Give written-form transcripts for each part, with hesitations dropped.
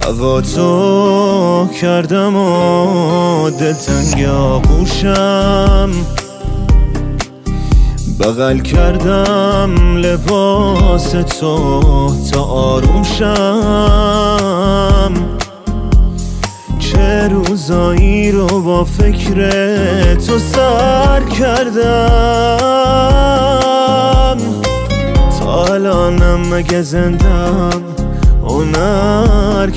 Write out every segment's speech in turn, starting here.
دعواتو کردم و دلتنگ آغوشم، بغل کردم لباس تو تا آروم شم. چه روزایی رو با فکر تو سر کردم، تا الانم مگه زندم هنر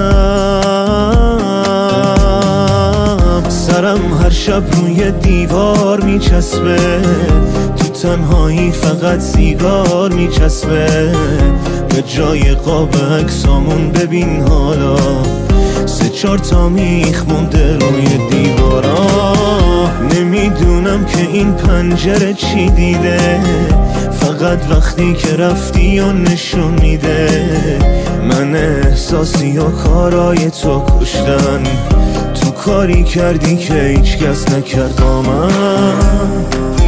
کردم. سرم هر شب روی دیوار میچسبه، تو تنهایی فقط سیگار میچسبه. به جای قاب عکسامون ببین حالا 3-4 تا میخ مونده روی دیوارا. نمیدونم که این پنجره چی دیده، فقط وقتی که رفتی و نشون میده. من احساسی و کارای تو کشتن، تو کاری کردی که هیچ کس نکرد با من.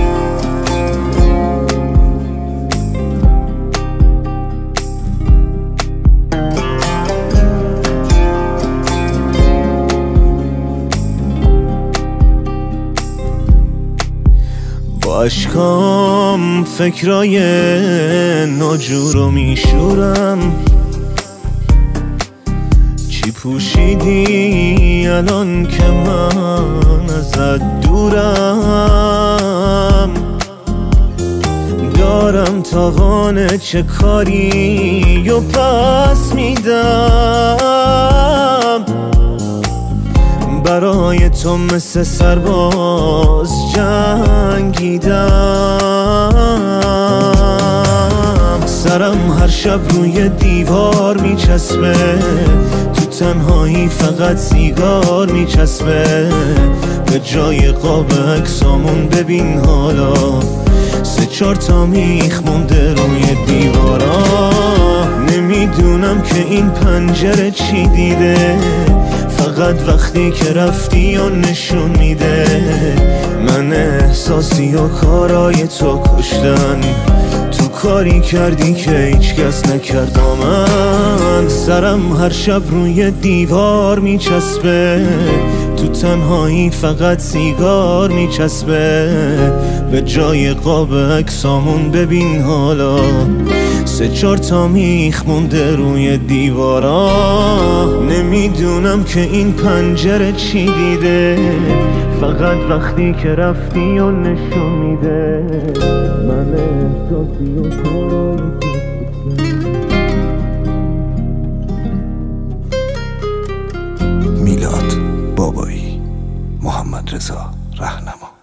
با اشکام فکرای ناجورو میشورم. چی پوشیدی الان که من ازت دورم؟ دارم توان چه کاری و پس میدم. برای تو مثل سرباز جنگیدم. سرم هر شب روی دیوار میچسبه، تو تنهایی فقط سیگار میچسبه. به جای قاب عکسامون ببین حالا 3-4 تا میخ مونده روی دیوارا. نمیدونم که این پنجره چی دیده، فقط وقتی که رفتی و نشون میده. من احساسی و کارای تو کشتن، تو کاری کردی که هیچ کس نکرد با من. سرم هر شب روی دیوار میچسبه، تو تنهایی فقط سیگار میچسبه. به جای قاب عکسامون ببین حالا 3-4 تا میخ مونده روی دیوارا. نمیدونم که این پنجره چی دیده، فقط وقتی که رفتی و نشون میده. من احساسی و کارای میلاد بابایی، محمد رضا رهنما.